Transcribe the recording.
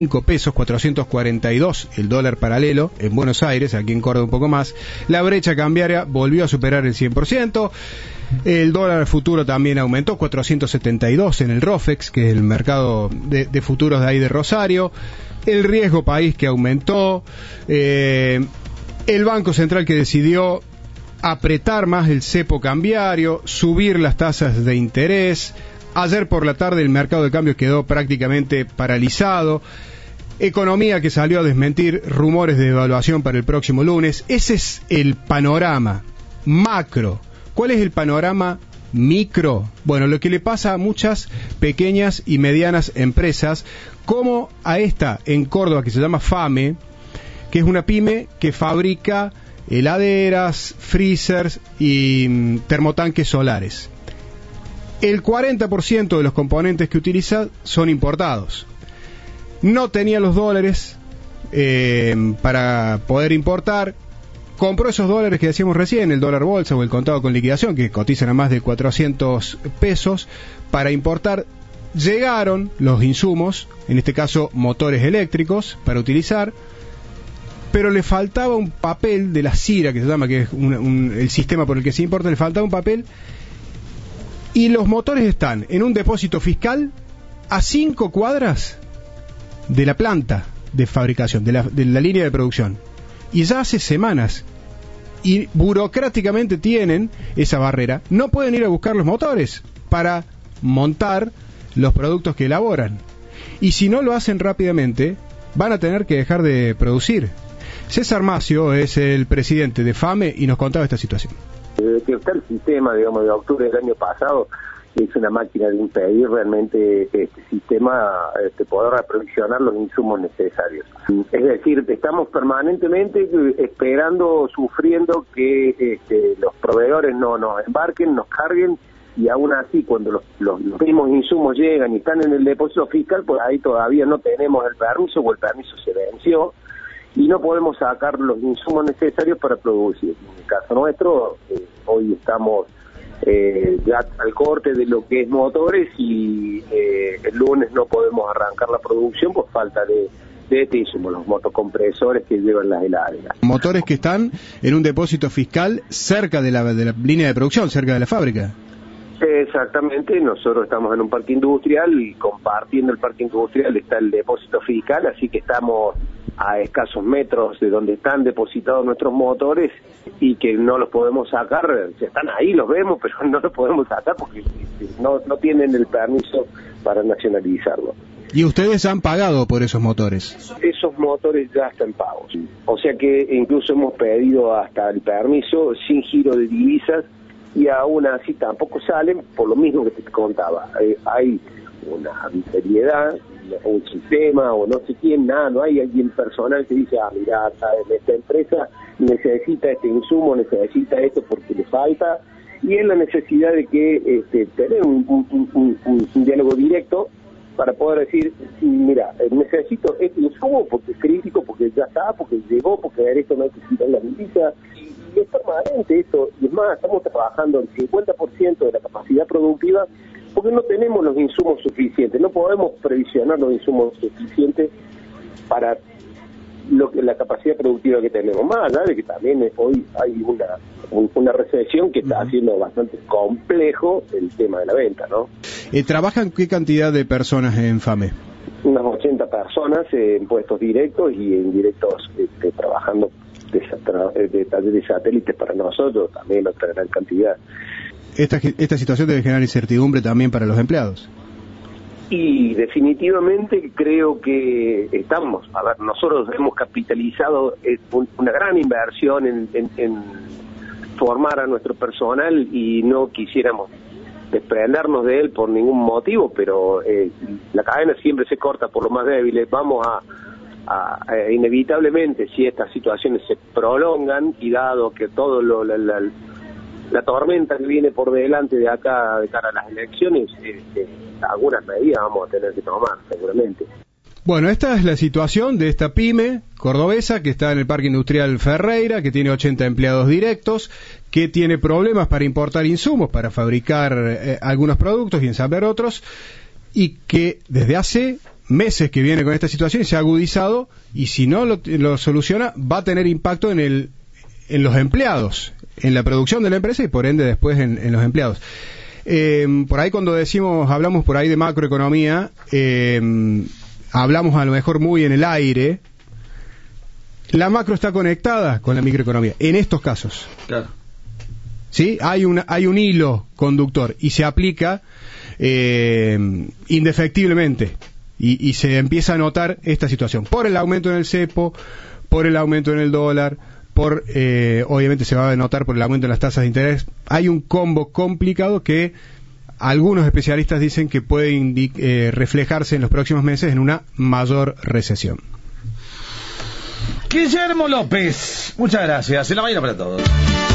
pesos, 442 el dólar paralelo en Buenos Aires, aquí en Córdoba un poco más. La brecha cambiaria volvió a superar el 100%. El dólar futuro también aumentó, 472 en el ROFEX, que es el mercado de futuros de ahí de Rosario. El riesgo país que aumentó. El Banco Central que decidió apretar más el cepo cambiario, subir las tasas de interés. Ayer por la tarde el mercado de cambios quedó prácticamente paralizado. Economía que salió a desmentir rumores de devaluación para el próximo lunes. Ese es el panorama macro. ¿Cuál es el panorama micro? Bueno, lo que le pasa a muchas pequeñas y medianas empresas, como a esta en Córdoba que se llama FAME, que es una pyme que fabrica heladeras, freezers y termotanques solares. El 40% de los componentes que utiliza son importados. No tenía los dólares para poder importar. Compró esos dólares que decíamos recién, el dólar bolsa o el contado con liquidación, que cotizan a más de 400 pesos, para importar. Llegaron los insumos, en este caso motores eléctricos, para utilizar, pero le faltaba un papel de la CIRA, que se llama, que es el sistema por el que se importa, le faltaba un papel, y los motores están en un depósito fiscal a 5 cuadras de la planta de fabricación, de la línea de producción, y ya hace semanas, y burocráticamente tienen esa barrera, no pueden ir a buscar los motores para montar los productos que elaboran, y si no lo hacen rápidamente van a tener que dejar de producir. César Macio es el presidente de FAME y nos contaba esta situación. Desde que está el sistema, digamos, de octubre del año pasado, es una máquina de impedir realmente este sistema poder aprovisionar los insumos necesarios. Es decir, estamos permanentemente esperando, sufriendo que los proveedores no nos embarquen, nos carguen, y aún así cuando los mismos insumos llegan y están en el depósito fiscal, pues ahí todavía no tenemos el permiso, o el permiso se venció y no podemos sacar los insumos necesarios para producir. En el caso nuestro, hoy estamos ya al corte de lo que es motores, y el lunes no podemos arrancar la producción por falta de este insumo, los motocompresores que llevan las heladeras. Motores que están en un depósito fiscal cerca de la línea de producción, cerca de la fábrica. Exactamente, nosotros estamos en un parque industrial y compartiendo el parque industrial está el depósito fiscal, así que estamos a escasos metros de donde están depositados nuestros motores y que no los podemos sacar. Están ahí, los vemos, pero no los podemos sacar porque no tienen el permiso para nacionalizarlo. ¿Y ustedes han pagado por esos motores? Esos motores ya están pagos, o sea que incluso hemos pedido hasta el permiso sin giro de divisas, y aún así tampoco salen, por lo mismo que te contaba. Hay una seriedad, un sistema, o no sé quién, nada, no hay alguien personal que dice, mira, esta empresa necesita este insumo, necesita esto porque le falta, y es la necesidad de que tener un diálogo directo para poder decir, mira, necesito este insumo porque es crítico, porque ya está, porque llegó, porque esto no hay que quitar la divisa. Y es permanente esto, y es más, estamos trabajando el 50% de la capacidad productiva porque no tenemos los insumos suficientes, no podemos previsionar los insumos suficientes para la capacidad productiva que tenemos, más allá de que también hoy hay una recesión que está haciendo bastante complejo el tema de la venta, ¿no? ¿Trabajan qué cantidad de personas en FAME? Unas 80 personas en puestos directos y indirectos trabajando de talleres satélites para nosotros, también otra gran cantidad. Esta situación debe generar incertidumbre también para los empleados. Y definitivamente creo que nosotros hemos capitalizado una gran inversión en formar a nuestro personal y no quisiéramos desprendernos de él por ningún motivo, pero la cadena siempre se corta por los más débiles. Vamos a inevitablemente, si estas situaciones se prolongan y dado que todo la tormenta que viene por delante de acá de cara a las elecciones, algunas medidas vamos a tener que tomar seguramente. Bueno, esta es la situación de esta pyme cordobesa que está en el Parque Industrial Ferreira, que tiene 80 empleados directos, que tiene problemas para importar insumos, para fabricar algunos productos y ensamblar otros, y que desde hace meses que viene con esta situación y se ha agudizado, y si no lo soluciona, va a tener impacto en los empleados, en la producción de la empresa y por ende después en los empleados. Por ahí cuando hablamos por ahí de macroeconomía, hablamos a lo mejor muy en el aire. La macro está conectada con la microeconomía, en estos casos. Claro. ¿Sí? Hay un hilo conductor y se aplica indefectiblemente. Y se empieza a notar esta situación. Por el aumento en el cepo, por el aumento en el dólar, obviamente se va a notar por el aumento en las tasas de interés. Hay un combo complicado que algunos especialistas dicen que puede reflejarse en los próximos meses en una mayor recesión. Guillermo López, muchas gracias. En la mañana para todos.